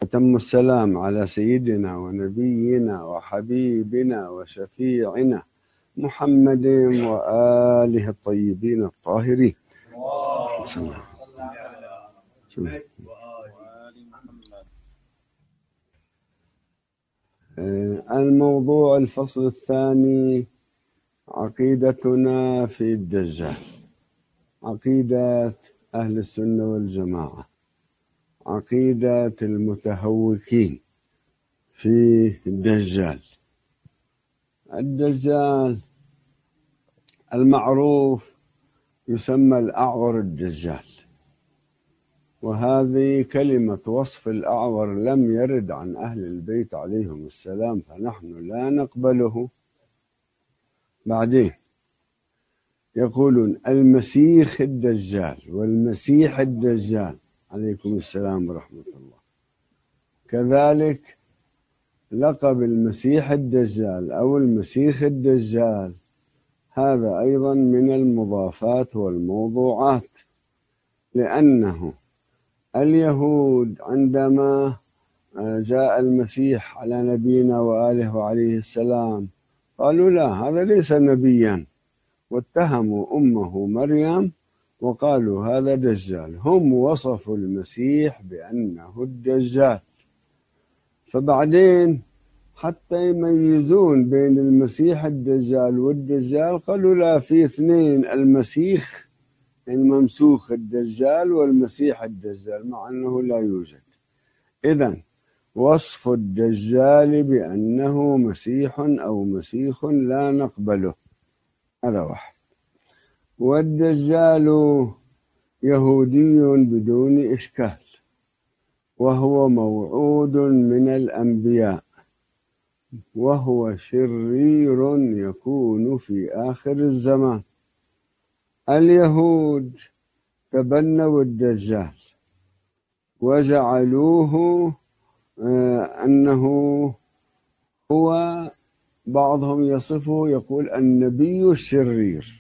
أتم السلام على سيدنا ونبينا وحبيبنا وشفيعنا محمد وآله الطيبين الطاهرين. الموضوع الفصل الثاني: عقيدتنا في الدجال. عقيدة أهل السنة والجماعة، عقيدة المتهوكين في الدجال. الدجال المعروف يسمى الأعور الدجال، وهذه كلمة وصف الأعور لم يرد عن أهل البيت عليهم السلام، فنحن لا نقبله. بعدين يقولون المسيح الدجال والمسيح الدجال عليكم السلام ورحمة الله. كذلك لقب المسيح الدجال أو المسيح الدجال هذا أيضا من المضافات والموضوعات، لأنه اليهود عندما جاء المسيح على نبينا وآله وعليه السلام قالوا لا، هذا ليس نبيا، واتهموا أمه مريم وقالوا هذا دجال. هم وصفوا المسيح بأنه الدجال، فبعدين حتى يميزون بين المسيح الدجال والدجال قالوا لا، في اثنين، المسيح الممسوخ الدجال والمسيح الدجال، مع أنه لا يوجد. إذن وصف الدجال بأنه مسيح أو مسيح لا نقبله، هذا واحد. والدجال يهودي بدون إشكال، وهو موعود من الأنبياء، وهو شرير يكون في آخر الزمان. اليهود تبنوا الدجال وجعلوه أنه هو، بعضهم يصفه يقول النبي الشرير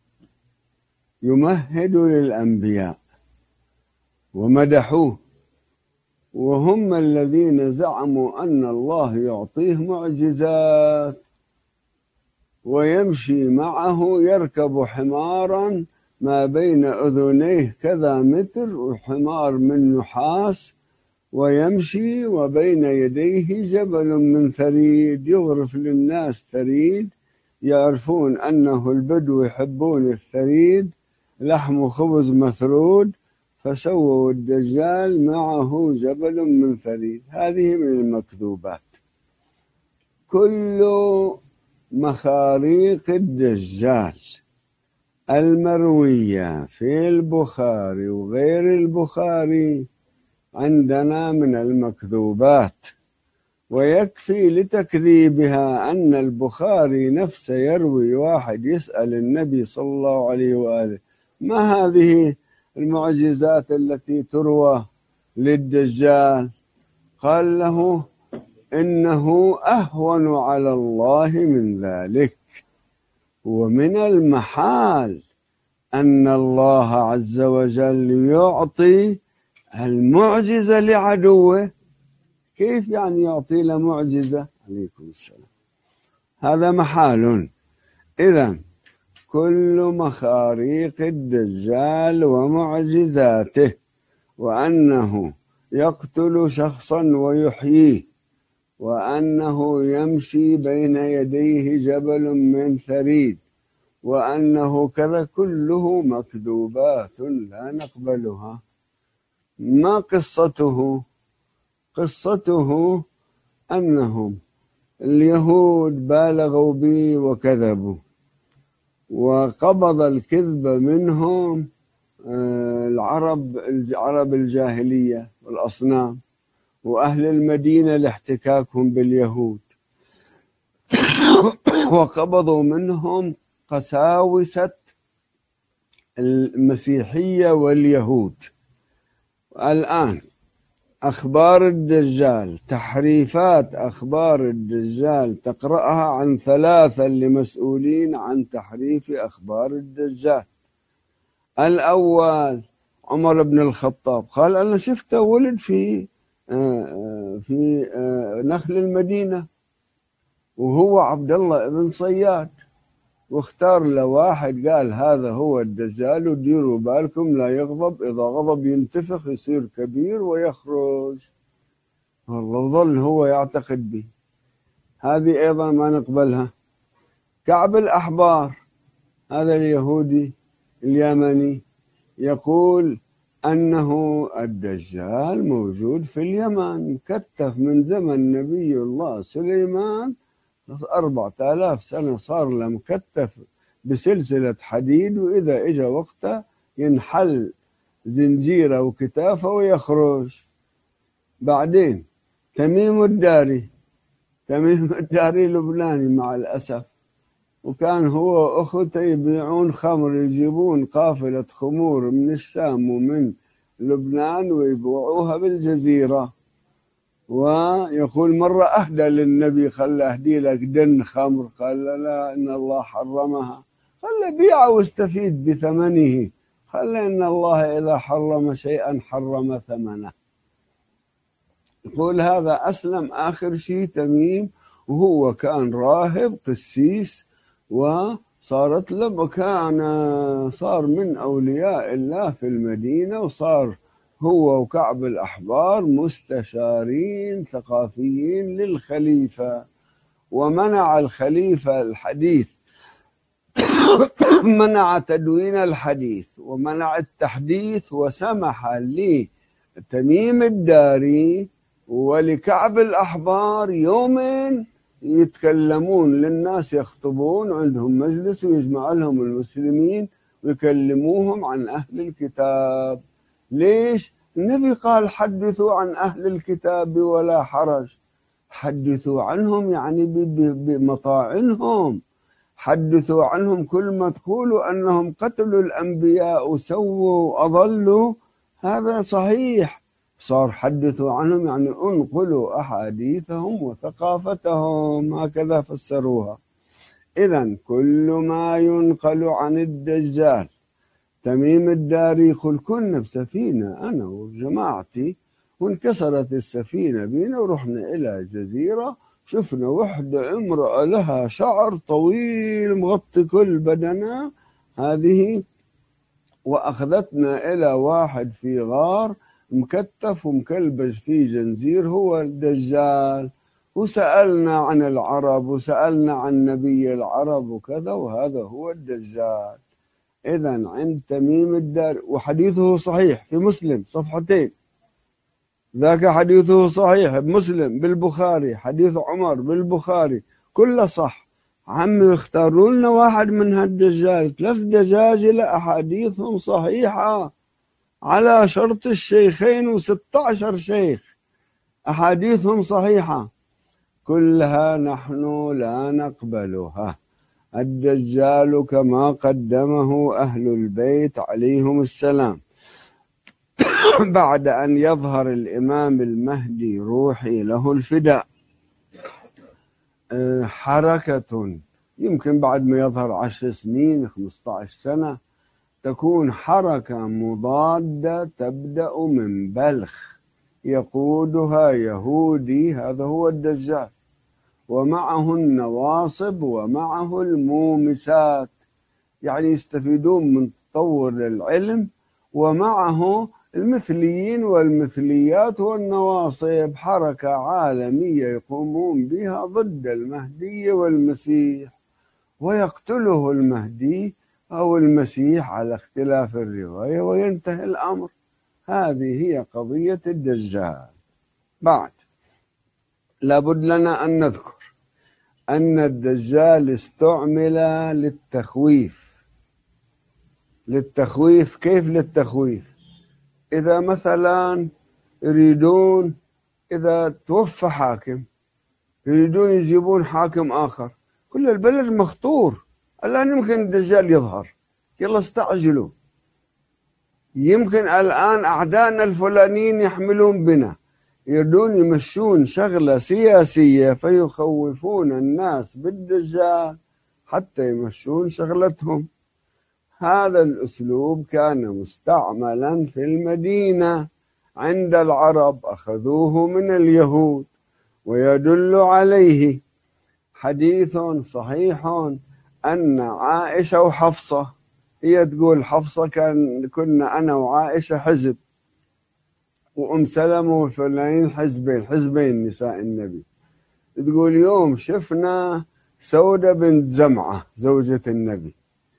يمهد للأنبياء، ومدحوه، وهم الذين زعموا أن الله يعطيه معجزات ويمشي معه، يركب حمارا ما بين أذنيه كذا متر، وحمار من نحاس، ويمشي وبين يديه جبل من ثريد، يغرف للناس ثريد، يعرفون أنه البدو يحبون الثريد، لحم وخبز مثرود، فسووا الدجال معه جبل من ثريد. هذه من المكذوبات. كل مخاريق الدجال المروية في البخاري وغير البخاري عندنا من المكذوبات، ويكفي لتكذيبها أن البخاري نفسه يروي واحد يسأل النبي صلى الله عليه وآله ما هذه المعجزات التي تروى للدجال؟ قال له إنه أهون على الله من ذلك، ومن المحال أن الله عز وجل يعطي المعجزة لعدوه. كيف يعني يعطي له معجزة؟ عليكم السلام، هذا محال. إذن كل مخاريق الدجال ومعجزاته، وأنه يقتل شخصا ويحييه، وأنه يمشي بين يديه جبل من ثريد، وأنه كذا، كله مكذوبات لا نقبلها. ما قصته؟ قصته أنهم اليهود بالغوا به وكذبوا، وقبض الكذب منهم العرب الجاهلية والأصنام، وأهل المدينة لاحتكاكهم باليهود، وقبضوا منهم قساوسة المسيحية واليهود. الآن أخبار الدجال، تحريفات أخبار الدجال تقرأها عن ثلاثة لمسؤولين عن تحريف أخبار الدجال. الأول عمر بن الخطاب قال أنا شفته ولد في في نخل المدينة، وهو عبد الله بن صياد، واختار له واحد قال هذا هو الدجال، وديروا بالكم لا يغضب، إذا غضب ينتفخ يصير كبير ويخرج. والله وظل هو يعتقد به. هذه أيضا ما نقبلها. كعب الأحبار هذا اليهودي اليمني يقول أنه الدجال موجود في اليمن، مكتف من زمن نبي الله سليمان 4000 سنة صار له مكتف بسلسلة حديد، وإذا إجا وقته ينحل زنجيره وكتافه ويخرج. بعدين تميم الداري لبناني مع الأسف، وكان هو وأخته يبيعون خمر، يجيبون قافلة خمور من الشام ومن لبنان ويبيعوها بالجزيرة. ويقول مرة أهدى للنبي، خل أهدي لك دن خمر، قال لا إن الله حرمها، خل بيعه واستفيد بثمنه، خل إن الله إذا حرم شيئا حرم ثمنه. يقول هذا أسلم آخر شيء تميم، وهو كان راهب قسيس، وصارت له مكانة، صار من أولياء الله في المدينة، وصار هو وكعب الأحبار مستشارين ثقافيين للخليفة. ومنع الخليفة الحديث منع تدوين الحديث ومنع التحديث، وسمح لتميم الداري ولكعب الأحبار يومين يتكلمون للناس، يخطبون عندهم مجلس ويجمع لهم المسلمين ويكلموهم عن أهل الكتاب. ليش؟ النبي قال حدثوا عن أهل الكتاب ولا حرج. حدثوا عنهم يعني بمطاعنهم، حدثوا عنهم كل ما تقولوا أنهم قتلوا الأنبياء وسووا وأضلوا، هذا صحيح. صار حدثوا عنهم يعني انقلوا أحاديثهم وثقافتهم، هكذا فسروها. إذن كل ما ينقل عن الدجال، تميم الداري يقول كنا بسفينة أنا وجماعتي، وانكسرت السفينة بينا ورحنا إلى جزيرة، شفنا وحدة امرأة لها شعر طويل مغطي كل بدنها هذه، وأخذتنا إلى واحد في غار مكتف ومكلبش في جنزير هو الدجال، وسألنا عن العرب وسألنا عن نبي العرب وكذا، وهذا هو الدجال. إذن عند تميم الداري، وحديثه صحيح في مسلم صفحتين، ذاك حديثه صحيح بمسلم بالبخاري، حديث عمر بالبخاري، كله صح. عم يختاروا لنا واحد من هالدجال، 3 دجاجلة أحاديثهم صحيحة على شرط الشيخين و16 شيخ أحاديثهم صحيحة، كلها نحن لا نقبلها. الدجال كما قدمه أهل البيت عليهم السلام بعد أن يظهر الإمام المهدي روحي له الفداء، حركة يمكن بعد ما يظهر 10 سنين 15 سنة تكون حركة مضادة تبدأ من بلخ، يقودها يهودي، هذا هو الدجال، ومعه النواصب ومعه المومسات، يعني يستفيدون من تطور العلم، ومعه المثليين والمثليات والنواصب، حركة عالمية يقومون بها ضد المهدي والمسيح، ويقتله المهدي أو المسيح على اختلاف الرواية وينتهي الأمر. هذه هي قضية الدجال. بعد لابد لنا أن نذكر أن الدجال استعمل للتخويف. كيف للتخويف؟ إذا مثلا يريدون، إذا توفى حاكم يريدون يجيبون حاكم آخر، كل البلد مخطور، الآن يمكن الدجال يظهر، يلا استعجلوا، يمكن الآن أعدائنا الفلانيين يحملون بنا، يريدون يمشون شغلة سياسية فيخوفون الناس بالدجال حتى يمشون شغلتهم. هذا الأسلوب كان مستعملا في المدينة عند العرب أخذوه من اليهود، ويدل عليه حديث صحيح أن عائشة وحفصة، هي تقول حفصة كنا أنا وعائشة حزب، وأم سلمة وفلانين حزبين نساء النبي. تقول يوم شفنا سودة بنت زمعة زوجة النبي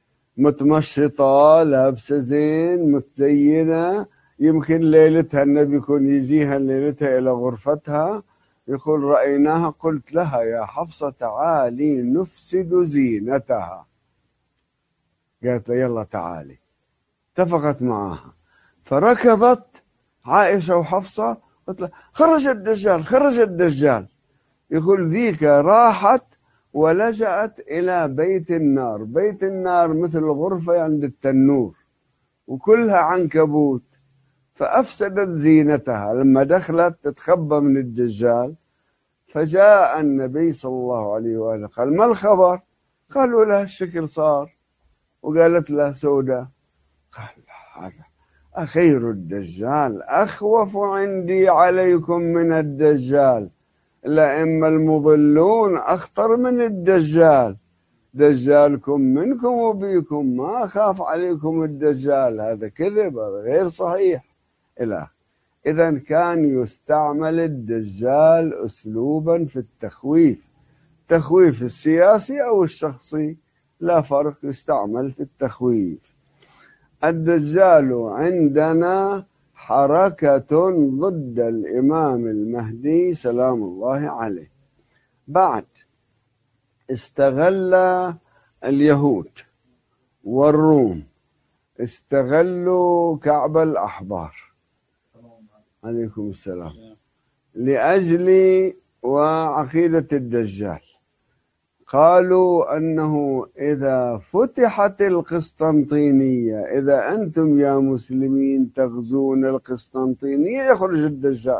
متمشطة لابسة زين متزينة، يمكن ليلتها النبي يكون يجيها ليلتها إلى غرفتها، يقول رأيناها قلت لها يا حفصة تعالي نفسد زينتها، قالت له يلا تعالي، اتفقت معها فركضت عائشة وحفصة قلت له خرج الدجال خرج الدجال. يقول ذيك راحت ولجأت إلى بيت النار، بيت النار مثل غرفة عند التنور وكلها عنكبوت، فأفسدت زينتها. لما دخلت تتخبى من الدجال، فجاء النبي صلى الله عليه وآله قال ما الخبر؟ قالوا له الشكل صار، وقالت له سودة، قال هذا أخير الدجال أخوف عندي عليكم من الدجال، لأما المضلون أخطر من الدجال، دجالكم منكم وبيكم، ما أخاف عليكم الدجال، هذا كذب، هذا غير صحيح إلى. إذن كان يستعمل الدجال أسلوبا في التخويف، التخويف السياسي أو الشخصي لا فرق، يستعمل في التخويف. الدجال عندنا حركة ضد الإمام المهدي سلام الله عليه. بعد استغل اليهود والروم، استغلوا كعب الأحبار عليكم السلام لأجل وعقيدة الدجال. قالوا أنه إذا فتحت القسطنطينية، إذا أنتم يا مسلمين تغزون القسطنطينية يخرج الدجال،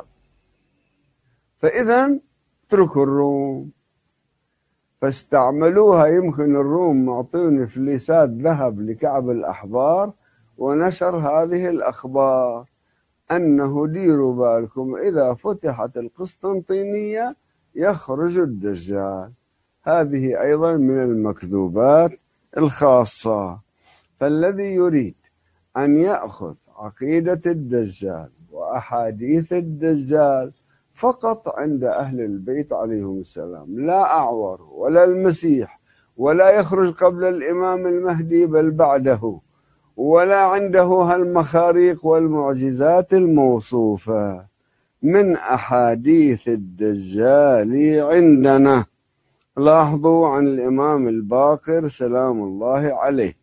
فإذا اتركوا الروم. فاستعملوها، يمكن الروم معطون فليسات ذهب لكعب الأحبار، ونشر هذه الأخبار أنه ديروا بالكم إذا فتحت القسطنطينية يخرج الدجال. هذه أيضا من المكذوبات الخاصة. فالذي يريد أن يأخذ عقيدة الدجال وأحاديث الدجال فقط عند أهل البيت عليهم السلام، لا أعور ولا المسيح، ولا يخرج قبل الإمام المهدي بل بعده، ولا عنده هالمخاريق والمعجزات الموصوفة من أحاديث الدجال عندنا. لاحظوا عن الإمام الباقر سلام الله عليه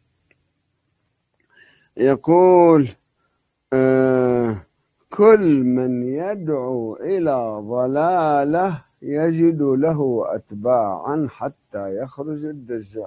يقول كل من يدعو إلى ضلالة يجد له أتباعا حتى يخرج الدجال.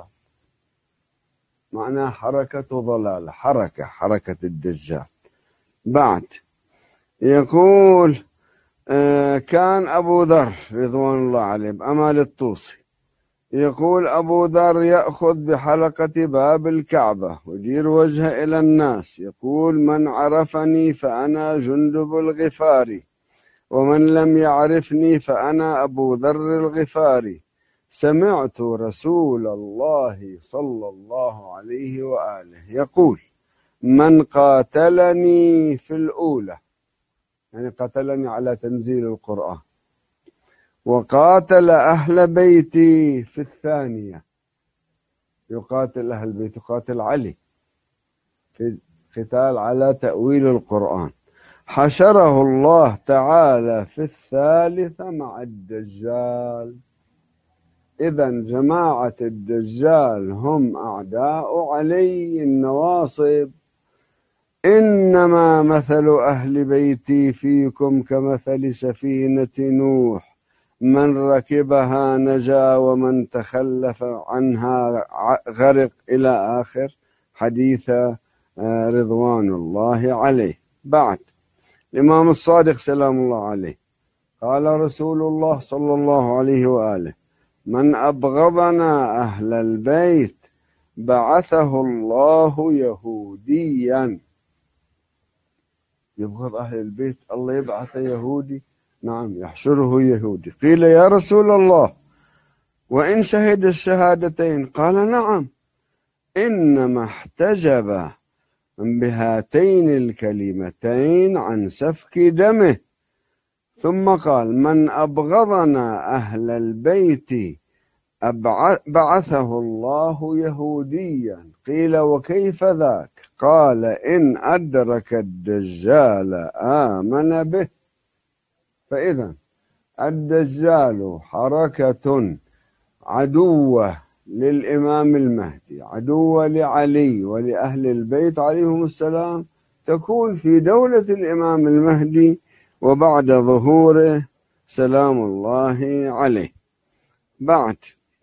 معناه حركة ضلالة، حركة الدجال. بعد يقول كان أبو ذر رضوان الله عليه بأمال الطوسي يقول أبو ذر يأخذ بحلقة باب الكعبة ويدير وجهه إلى الناس، يقول من عرفني فأنا جندب الغفاري، ومن لم يعرفني فأنا أبو ذر الغفاري، سمعت رسول الله صلى الله عليه وآله يقول من قاتلني في الأولى، يعني قتلني على تنزيل القرآن، وقاتل أهل بيتي في الثانية، يقاتل أهل بيت، يقاتل علي في قتال على تأويل القرآن، حشره الله تعالى في الثالثة مع الدجال. إذن جماعة الدجال هم أعداء علي النواصب. إنما مثل أهل بيتي فيكم كمثل سفينة نوح، من ركبها نجا ومن تخلف عنها غرق، إلى آخر حديث رضوان الله عليه. بعد الإمام الصادق سلام الله عليه قال رسول الله صلى الله عليه وآله من أبغضنا أهل البيت بعثه الله يهوديا. يبغض أهل البيت الله يبعث يهودي؟ نعم يحشره يهودي. قيل يا رسول الله وإن شهد الشهادتين؟ قال نعم، إنما احتجب بهاتين الكلمتين عن سفك دمه. ثم قال من أبغضنا أهل البيت بعثه الله يهوديا. قيل وكيف ذاك؟ قال إن أدرك الدجال آمن به. فإذا الدجال حركة عدوة للإمام المهدي، عدوة لعلي ولأهل البيت عليهم السلام، تكون في دولة الإمام المهدي وبعد ظهوره سلام الله عليه. بعد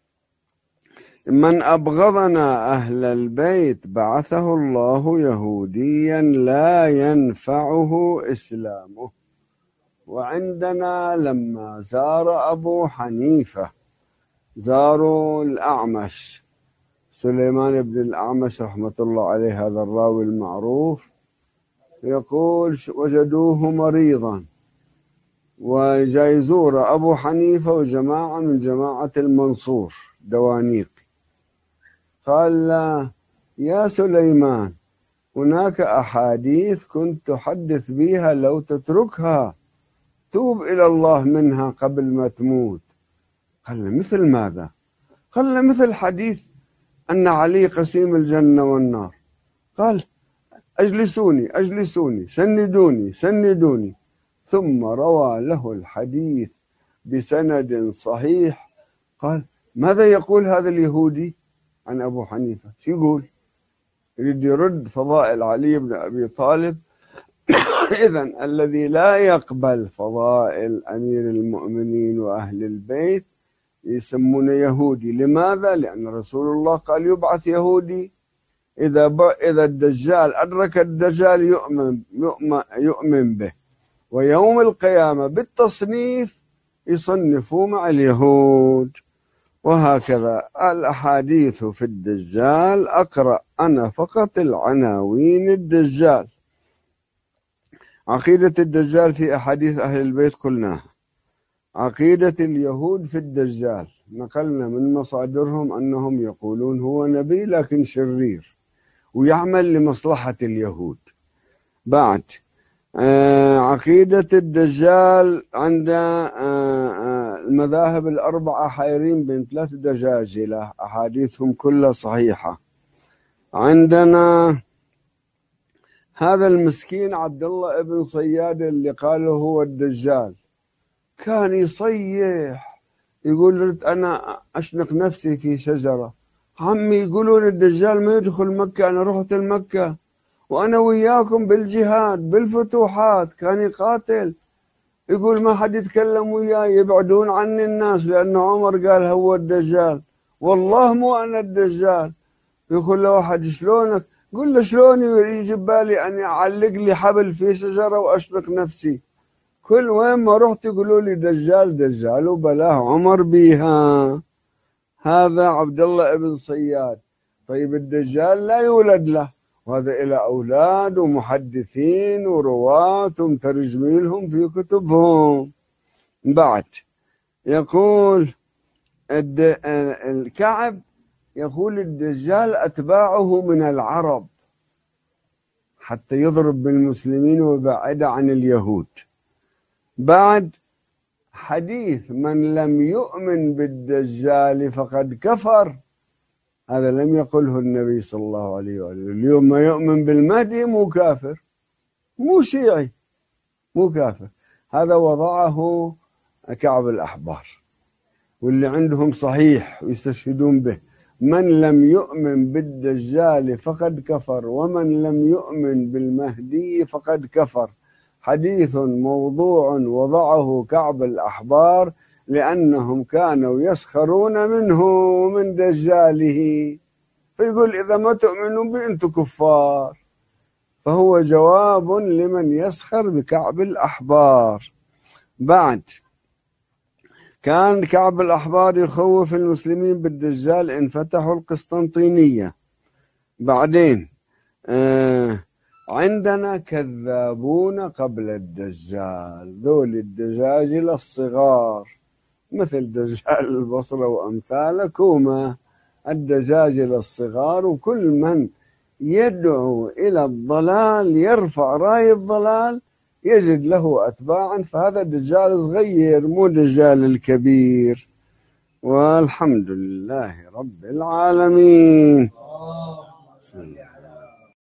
من أبغضنا أهل البيت بعثه الله يهوديا لا ينفعه إسلامه. وعندنا لما زار أبو حنيفة زاروا الأعمش سليمان بن الأعمش رحمة الله عليه، هذا الراوي المعروف، يقول وجدوه مريضا وجاي يزور أبو حنيفة وجماعة من جماعة المنصور دوانيق. قال له يا سليمان هناك أحاديث كنت تحدث بها لو تتركها توب إلى الله منها قبل ما تموت. قال له مثل ماذا؟ قال له مثل حديث أن علي قسيم الجنة والنار. قال أجلسوني أجلسوني سندوني سندوني، ثم روى له الحديث بسند صحيح. قال ماذا يقول هذا اليهودي عن أبو حنيفة؟ شو يقول؟ يريد يرد فضائل علي بن أبي طالب. إذن الذي لا يقبل فضائل أمير المؤمنين وأهل البيت يسمونه يهودي. لماذا؟ لأن رسول الله قال يبعث يهودي إذا الدجال أدرك الدجال يؤمن به، ويوم القيامة بالتصنيف يصنفوا مع اليهود. وهكذا الأحاديث في الدجال أقرأ أنا فقط العناوين الدجال. عقيدة الدجال في أحاديث أهل البيت قلناها. عقيدة اليهود في الدجال نقلنا من مصادرهم أنهم يقولون هو نبي لكن شرير ويعمل لمصلحة اليهود. بعد عقيدة الدجال عند المذاهب الأربعة حيرين بين 3 دجاجلة أحاديثهم كلها صحيحة. عندنا هذا المسكين عبد الله ابن صياد اللي قاله هو الدجال، كان يصيح يقول أنا أشنق نفسي في شجرة، عمي يقولون الدجال ما يدخل مكة، أنا رحت المكة وأنا وياكم بالجهاد بالفتوحات، كان يقاتل. يقول ما حد يتكلم وياي يبعدون عني الناس لأن عمر قال هو الدجال، والله مو أنا الدجال. يقول له واحد شلونك؟ قل له شلون يجي ببالي أن أعلق لي حبل في شجرة وأشنق نفسي؟ كل وين ما رحت يقولوا لي دجال دجال وبلاه عمر بيها. هذا عبد الله ابن صياد. طيب الدجال لا يولد له، وهذا إلى أولاد ومحدثين ورواة ومترجمين لهم في كتبهم. بعد يقول الكعب يقول الدجال أتباعه من العرب حتى يضرب بالمسلمين ويبعد عن اليهود. بعد حديث من لم يؤمن بالدجال فقد كفر، هذا لم يقله النبي صلى الله عليه وآله. اليوم ما يؤمن بالمهدي مو كافر، مو شيعي، مو كافر. هذا وضعه كعب الأحبار واللي عندهم صحيح ويستشهدون به. من لم يؤمن بالدجال فقد كفر ومن لم يؤمن بالمهدي فقد كفر. حديث موضوع وضعه كعب الأحبار لأنهم كانوا يسخرون منه ومن دجاله، فيقول إذا ما تؤمنون بي أنتم كفار. فهو جواب لمن يسخر بكعب الأحبار. بعد كان كعب الأحبار يخوف المسلمين بالدجال إن فتحوا القسطنطينية. بعدين عندنا كذابون قبل الدجال، ذول الدجاجل الصغار مثل دجال البصرة وأمثاله، كومة الدجاجل الصغار. وكل من يدعو إلى الضلال يرفع راية الضلال يجد له أتباعا، فهذا دجال صغير مو دجال الكبير. والحمد لله رب العالمين.